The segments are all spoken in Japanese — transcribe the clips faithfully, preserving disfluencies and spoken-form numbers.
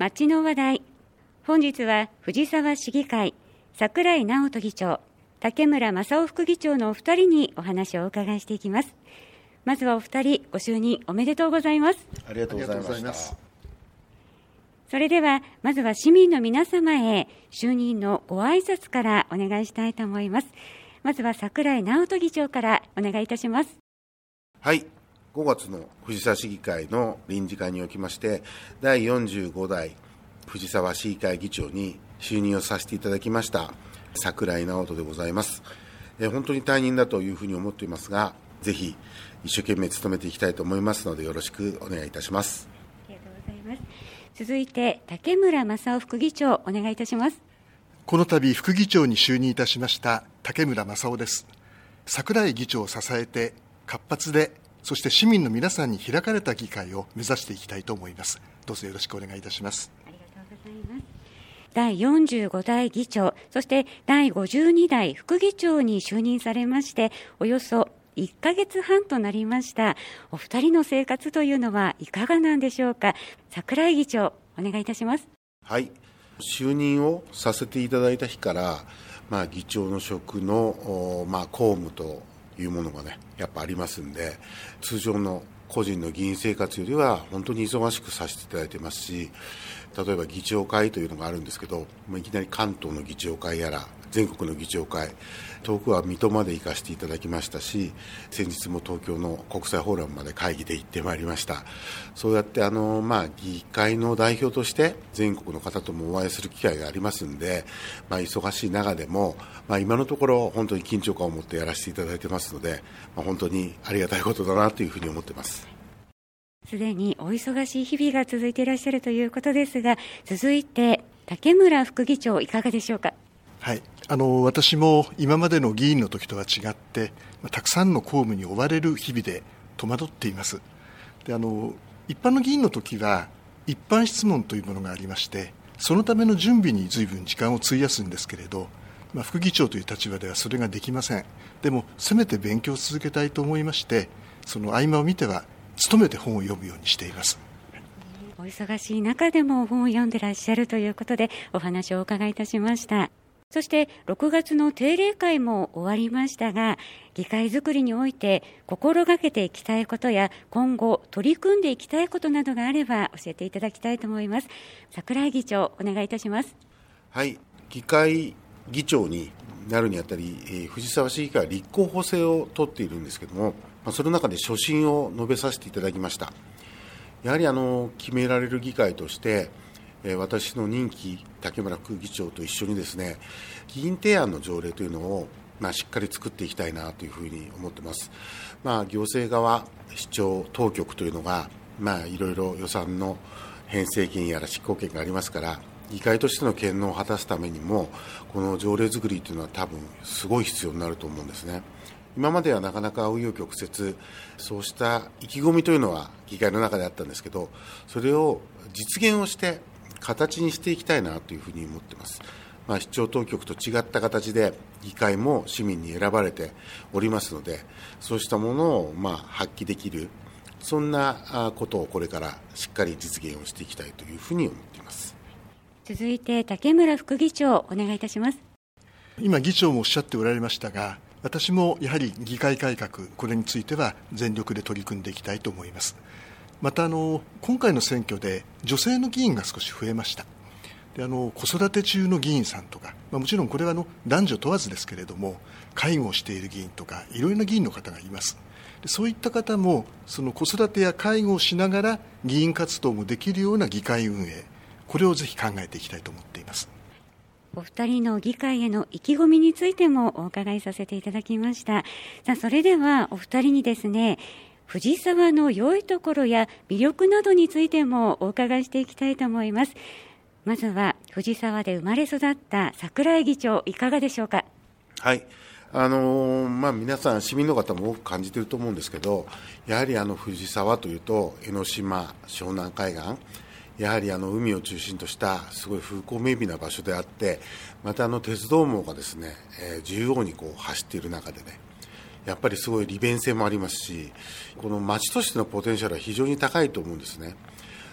町の話題。本日は藤沢市議会櫻井直人議長、竹村正夫副議長のお二人にお話をお伺いしていきます。まずはお二人ご就任おめでとうございます。 ありがとうございました。 それではまずは市民の皆様へ就任のご挨拶からお願いしたいと思います。まずは櫻井直人議長からお願いいたします。 はい、ごがつの藤沢市議会の臨時会におきましてだいよんじゅうごだい藤沢市議会議長に就任をさせていただきました櫻井直人でございます。え本当に退任だというふうに思っていますが、ぜひ一生懸命努めていきたいと思いますのでよろしくお願いいたします。 ありがとうございます。続いて竹村正夫副議長お願いいたします。 この度副議長に就任いたしました竹村正夫です。櫻井議長を支えて活発で、そして市民の皆さんに開かれた議会を目指していきたいと思います。どうぞよろしくお願いいたします。 ありがとうございます。だいよんじゅうごだい議長、そしてだいごじゅうにだい副議長に就任されましておよそいっかげつはんとなりました。お二人の生活というのはいかがなんでしょうか。櫻井議長お願いいたします。 はい、就任をさせていただいた日から、まあ、議長の職の、まあ、公務というものがねやっぱありますんで、通常の個人の議員生活よりは本当に忙しくさせていただいてますし、例えば議長会というのがあるんですけど、いきなり関東の議長会やら全国の議長会、遠くは水戸まで行かせていただきましたし、先日も東京の国際フォーラムまで会議で行ってまいりました。そうやってあの、まあ、議会の代表として全国の方ともお会いする機会がありますんで、まあ、忙しい中でも、まあ、今のところ本当に緊張感を持ってやらせていただいてますので、まあ、本当にありがたいことだなというふうに思っています。 すでにお忙しい日々が続いていらっしゃるということですが、続いて竹村副議長いかがでしょうか。 はい、あの私も今までの議員の時とは違って、たくさんの公務に追われる日々で戸惑っています。であの一般の議員の時は一般質問というものがありまして、そのための準備に随分時間を費やすんですけれど、まあ、副議長という立場ではそれができません。でもせめて勉強を続けたいと思いまして、その合間を見ては努めて本を読むようにしています。 お忙しい中でも本を読んでらっしゃるということでお話をお伺いいたしました。そしてろくがつの定例会も終わりましたが、議会づくりにおいて心がけていきたいことや今後取り組んでいきたいことなどがあれば教えていただきたいと思います。櫻井議長お願いいたします。 はい、議会議長になるにあたり、えー、藤沢市議会は立候補制を取っているんですけども、まあ、その中で所信を述べさせていただきました。やはりあの決められる議会として私の任期、竹村副議長と一緒にですね、議員提案の条例というのを、まあ、しっかり作っていきたいなというふうに思っています。まあ、行政側、市長、当局というのが、まあ、いろいろ予算の編成権やら執行権がありますから、議会としての権能を果たすためにも、この条例作りというのは多分すごい必要になると思うんですね。今まではなかなか紆余曲折、そうした意気込みというのは議会の中であったんですけど、それを実現をして形にしていきたいなというふうに思っています。まあ、市長当局と違った形で議会も市民に選ばれておりますので、そうしたものをまあ発揮できる、そんなことをこれからしっかり実現をしていきたいというふうに思っています。 続いて竹村副議長お願いいたします。 今議長もおっしゃっておられましたが、私もやはり議会改革、これについては全力で取り組んでいきたいと思います。またあの今回の選挙で女性の議員が少し増えました。であの子育て中の議員さんとか、まあ、もちろんこれはあの男女問わずですけれども、介護をしている議員とかいろいろな議員の方がいます。でそういった方もその子育てや介護をしながら議員活動もできるような議会運営、これをぜひ考えていきたいと思っています。 お二人の議会への意気込みについてもお伺いさせていただきました。さあ、それではお二人にですね、藤沢の良いところや魅力などについてもお伺いしていきたいと思います。まずは藤沢で生まれ育った櫻井議長、いかがでしょうか。 はい、あのーまあ、皆さん市民の方も多く感じていると思うんですけど、やはりあの藤沢というと江ノ島、湘南海岸、やはりあの海を中心としたすごい風光明媚な場所であって、またあの鉄道網がですね、えー、縦横にこう走っている中でね、やっぱりすごい利便性もありますし、この街としてのポテンシャルは非常に高いと思うんですね。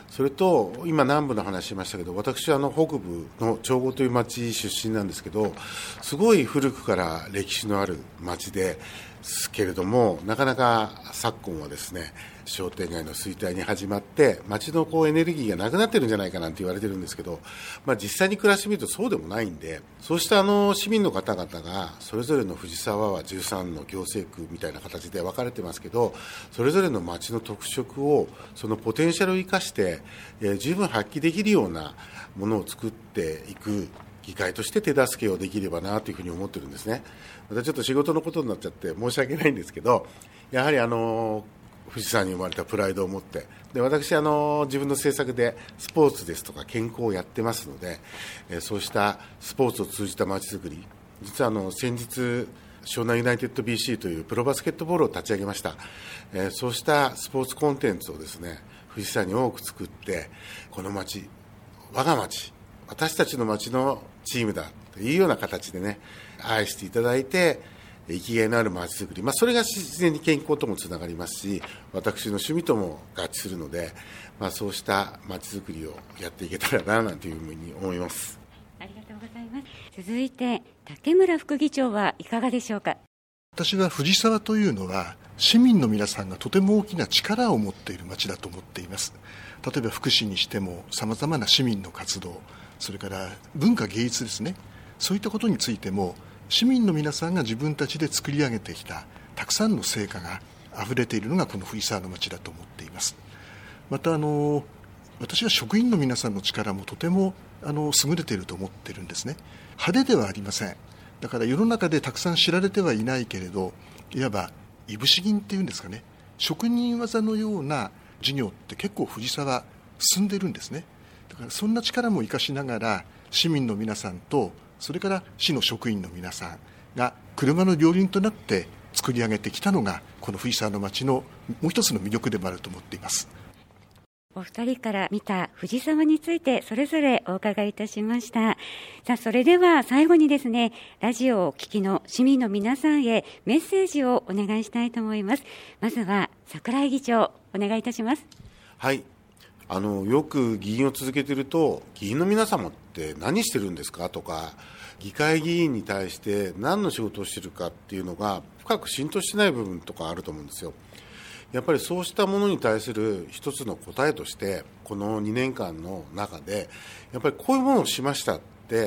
それと今南部の話しましたけど、私はあの北部の長後という町出身なんですけど、すごい古くから歴史のある町ですけれども、なかなか昨今はですね、商店街の衰退に始まって町のこうエネルギーがなくなってるんじゃないかなんて言われてるんですけど、まあ、実際に暮らしてみるとそうでもないんで、そうしたあの市民の方々がそれぞれの藤沢はじゅうさんの行政区みたいな形で分かれてますけど、それぞれの町の特色をそのポテンシャルを生かして、えー、十分発揮できるようなものを作っていく議会として手助けをできればなというふうに思ってるんですね。またちょっと仕事のことになっちゃって申し訳ないんですけど、やはりあの藤沢に生まれたプライドを持って、で私あの自分の政策でスポーツですとか健康をやってますので、えー、そうしたスポーツを通じたまちづくり、実はあの先日湘南ユナイテッド ビーシー というプロバスケットボールを立ち上げました。えー、そうしたスポーツコンテンツをですね、藤沢に多く作って、この町、我が町、私たちの町のチームだというような形でね、愛していただいて、生きがいのある街づくり、まあ、それが自然に健康ともつながりますし、私の趣味とも合致するので、まあ、そうした街づくりをやっていけたらななんていうふうに思います。 ありがとうございます。続いて竹村副議長はいかがでしょうか。 私は藤沢というのは市民の皆さんがとても大きな力を持っている街だと思っています。例えば福祉にしてもさまざまな市民の活動、それから文化芸術ですね、そういったことについても市民の皆さんが自分たちで作り上げてきたたくさんの成果があふれているのがこの藤沢の町だと思っています。またあの私は職員の皆さんの力もとてもあの優れていると思っているんですね。派手ではありません。だから世の中でたくさん知られてはいないけれど、いわばいぶし銀っていうんですかね、職人技のような事業って結構藤沢進んでいるんですね。だからそんな力も生かしながら市民の皆さんとそれから市の職員の皆さんが車の両輪となって作り上げてきたのがこの藤沢の町のもう一つの魅力でもあると思っています。 お二人から見た藤沢についてそれぞれお伺いいたしました。さあ、それでは最後にですね、ラジオをお聞きの市民の皆さんへメッセージをお願いしたいと思います。まずは櫻井議長、お願いいたします。 はい、あのよく議員を続けていると、議員の皆様って何してるんですかとか、議会議員に対して何の仕事をしているかっていうのが深く浸透してない部分とかあると思うんですよ。やっぱりそうしたものに対する一つの答えとして、このにねんかんの中でやっぱりこういうものをしましたって、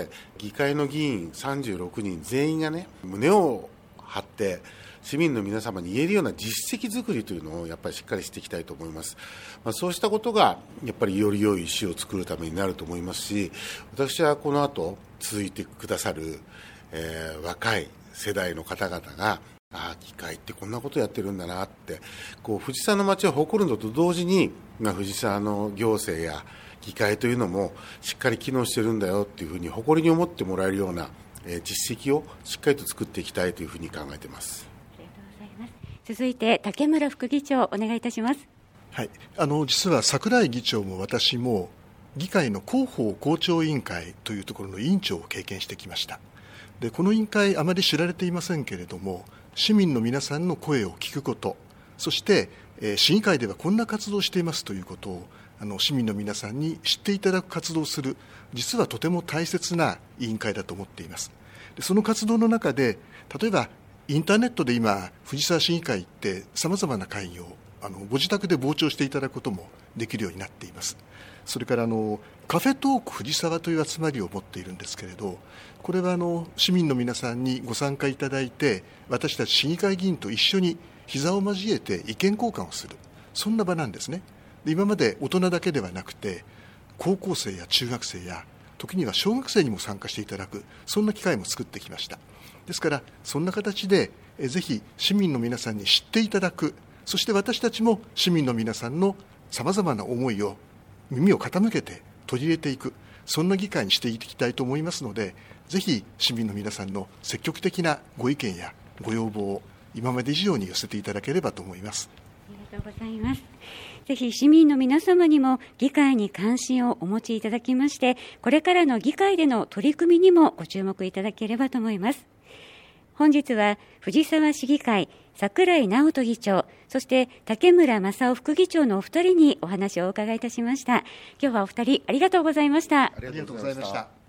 議会の議員さんじゅうろくにん全員がね、胸を張って市民の皆様に言えるような実績作りというのをやっぱりしっかりしていきたいと思います。まあ、そうしたことがやっぱりより良い市を作るためになると思いますし、私はこの後続いてくださる、えー、若い世代の方々が、ああ議会ってこんなことやってるんだなって、こう藤沢の町を誇るのと同時に、まあ、藤沢の行政や議会というのもしっかり機能してるんだよっていうふうに誇りに思ってもらえるような、えー、実績をしっかりと作っていきたいというふうに考えています。 ありがとうございます。続いて竹村副議長、お願いいたします。 はい、あの実は櫻井議長も私も議会の広報公聴委員会というところの委員長を経験してきました。でこの委員会あまり知られていませんけれども、市民の皆さんの声を聞くこと、そして、えー、市議会ではこんな活動をしていますということをあの市民の皆さんに知っていただく活動をする、実はとても大切な委員会だと思っています。でその活動の中で、例えばインターネットで今藤沢市議会ってさまざまな会議をあのご自宅で傍聴していただくこともできるようになっています。それからあのカフェトーク藤沢という集まりを持っているんですけれど、これはあの市民の皆さんにご参加いただいて、私たち市議会議員と一緒に膝を交えて意見交換をする、そんな場なんですね。で今まで大人だけではなくて高校生や中学生や時には小学生にも参加していただく、そんな機会も作ってきました。ですからそんな形でえぜひ市民の皆さんに知っていただく、そして私たちも市民の皆さんのさまざまな思いを耳を傾けて取り入れていく、そんな議会にしていきたいと思いますので、ぜひ市民の皆さんの積極的なご意見やご要望を今まで以上に寄せていただければと思います。 ありがとうございます。ぜひ市民の皆様にも議会に関心をお持ちいただきまして、これからの議会での取り組みにもご注目いただければと思います。 本日は藤沢市議会櫻井直人議長、そして竹村正夫副議長のお二人にお話をお伺いいたしました。今日はお二人ありがとうございました。 ありがとうございました。